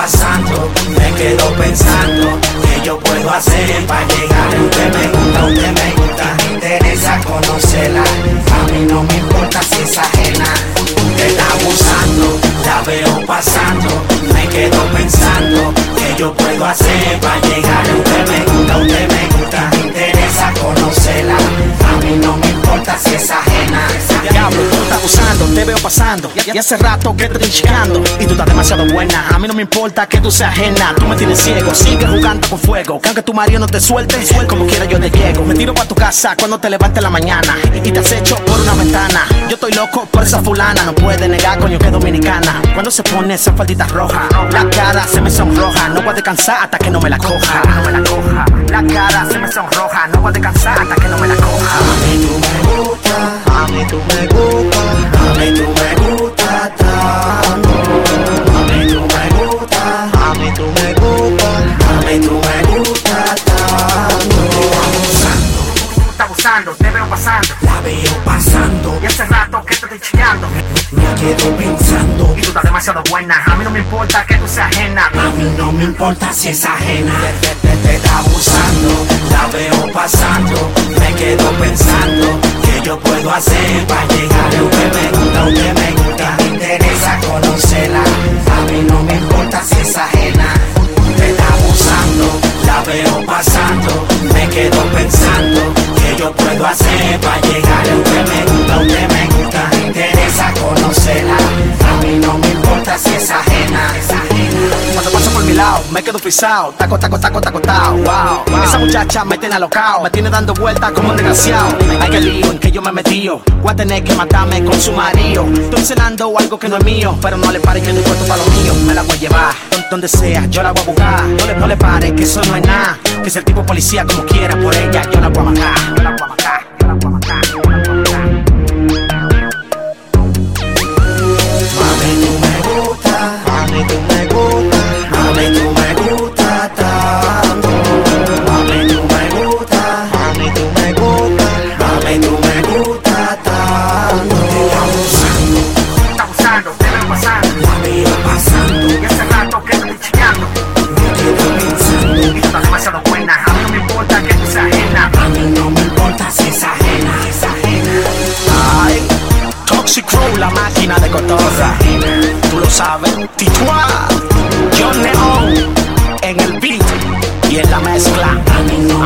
pasando, me quedo pensando qué yo puedo hacer para llegar. Usted me gusta, me interesa conocerla. A mí no me importa si es ajena. Usted está abusando, la veo pasando, me quedo pensando qué yo puedo hacer para llegar. Usted me gusta, me interesa conocerla. A mí no me importa si es ajena. Diablo, tú estás abusando, te veo pasando y hace rato que te estoy checando. Y tú estás demasiado buena, a mí no me importa que tú seas ajena. Tú me tienes ciego, sigue jugando con fuego. Que aunque tu marido no te suelte, como quiera yo te llego. Me tiro pa' tu casa cuando te levantes en la mañana y te acecho por una ventana. Yo estoy loco por esa fulana, no puede negar, coño, que es dominicana. Cuando se pone esa faldita roja, la cara se me sonroja. No voy a descansar hasta que no me la coja. La cara se me sonroja, no voy a descansar hasta que no me la coja. A mí tú me gusta, a mí tú me gusta, a mí tú me gusta tanto. A mí tú me gusta, a mí tú me gusta, a mí tú me gusta tanto. Estás abusando, te veo pasando, la veo pasando y hace rato que te estoy chillando. Me quedo pensando y tú estás demasiado buena, a mí no me importa que tú seas ajena. A mí no me importa si es ajena. Te está abusando, la veo pasando, me quedo pensando qué yo puedo hacer para llegar. Usted me gusta, me interesa conocerla. A mí no me importa si es ajena. Te está abusando, la veo pasando, me quedo pensando qué yo puedo hacer para llegar. Usted me gusta, me interesa conocerla. A mí no me importa si es ajena. Cuando paso por mi lado, me quedo frisado. Taco, wow. Esa muchacha me tiene alocao, me tiene dando vueltas como un desgraciado. Ay, qué lío en que yo me he metido. Voy a tener que matarme con su marido. Estoy cenando algo que no es mío, pero no le pare que no puesto para lo mío. Me la voy a llevar, donde sea, yo la voy a buscar. No le pare que eso no es nada. Que si el tipo policía como quiera por ella, yo la voy a matar. Yo la voy a matar, yo la voy a matar, yo la voy a matar. Mami, tú me gusta, mami, tú me gusta, mami, tú me gusta tanto. Mami, tú me gusta, mami, tú me gusta, mami, tú me gusta tanto. Estás abusando, te veo pasando, la veo pasando y hace rato que te estoy chillando. Me quedo pensando y tú estás demasiado buena, a mí no me importa que tú seas ajena. A mí no me importa si es ajena, es ajena. Ay, Toxic Crow, la máquina de cotorra. Tú lo sabes, Titua, John Neon en el beat y en la mezcla. A mí no